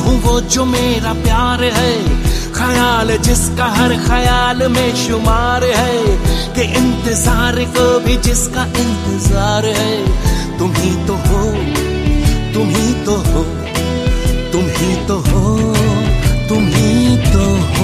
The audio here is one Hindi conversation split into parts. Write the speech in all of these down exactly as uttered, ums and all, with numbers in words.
हूँ वो जो मेरा प्यार है, ख्याल जिसका हर ख्याल में शुमार है, कि इंतजार को भी जिसका इंतजार है। तुम ही तो हो, तुम ही तो हो, तुम ही तो हो, तुम ही तो हो।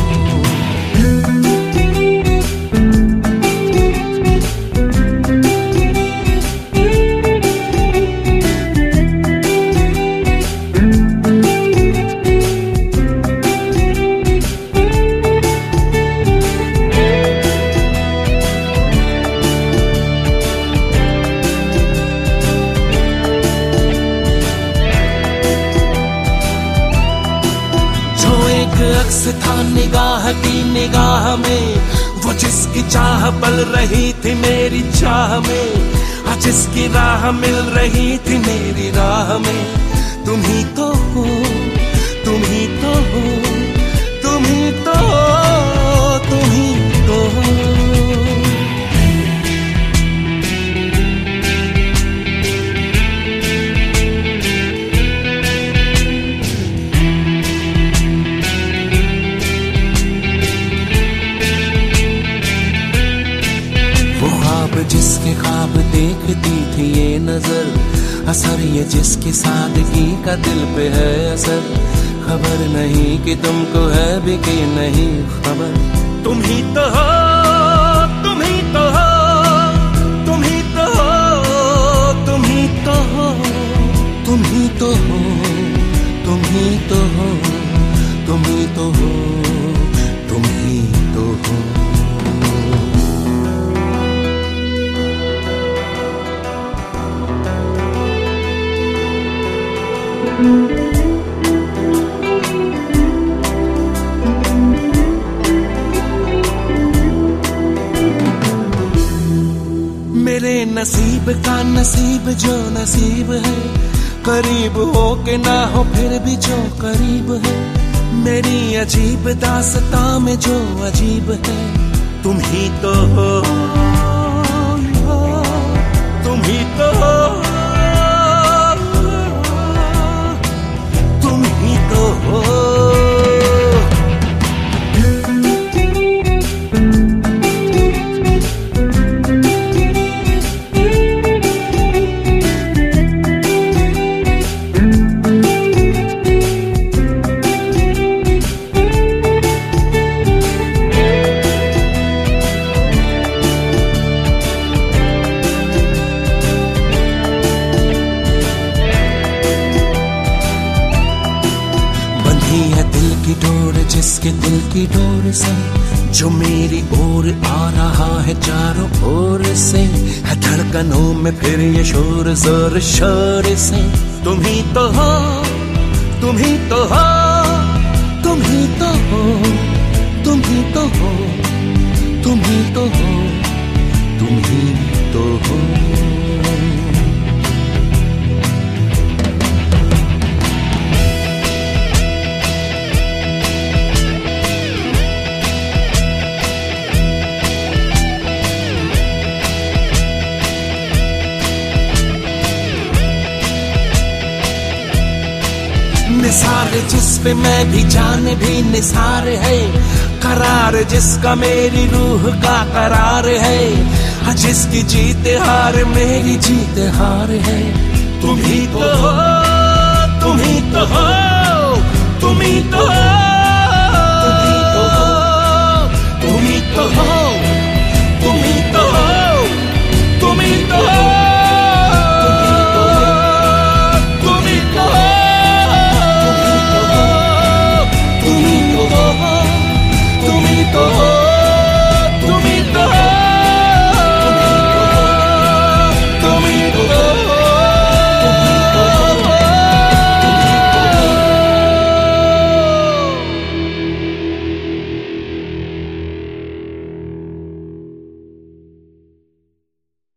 अक्स था निगाह की निगाह में, वो जिसकी चाह पल रही थी मेरी चाह में, आज जिसकी राह मिल रही थी मेरी राह में। तुम ही तो हो, तुम ही तो हो, तुम ही तो हो, तुम ही तो हो। जिसके ख्वाब देखती थी ये नजर, असर ये जिसकी सादगी का दिल पे है असर, खबर नहीं कि तुमको है भी कि नहीं खबर। तुम ही तो हो, तुम ही तो हो, तुम ही तो हो, तुम ही तो हो, तुम ही तो हो, तुम ही तो हो, तुम ही तो हो, तुम ही तो हो। मेरे नसीब का नसीब जो नसीब है, करीब हो के ना हो फिर भी जो करीब है, मेरी अजीब दास्तां में जो अजीब है। तुम ही तो हो, तुम ही तो हो, तुम ही तो हो। जिसके दिल की डोर से जो मेरी ओर आ रहा है चारों ओर से, है धड़कनों में फिर ये शोर जोर शोर से। तुम ही तो हो, तुम ही तो हो, तुम ही तो हो, तुम ही तो हो, तुम ही तो हो, तुम ही तो हो। निसार जिस पे मैं भी जान भी निसार है, करार जिसका मेरी रूह का करार है, जिसकी जीत हार मेरी जीत हार है। तुम ही तो हो, तुम ही तो हो, तुम ही तो हो।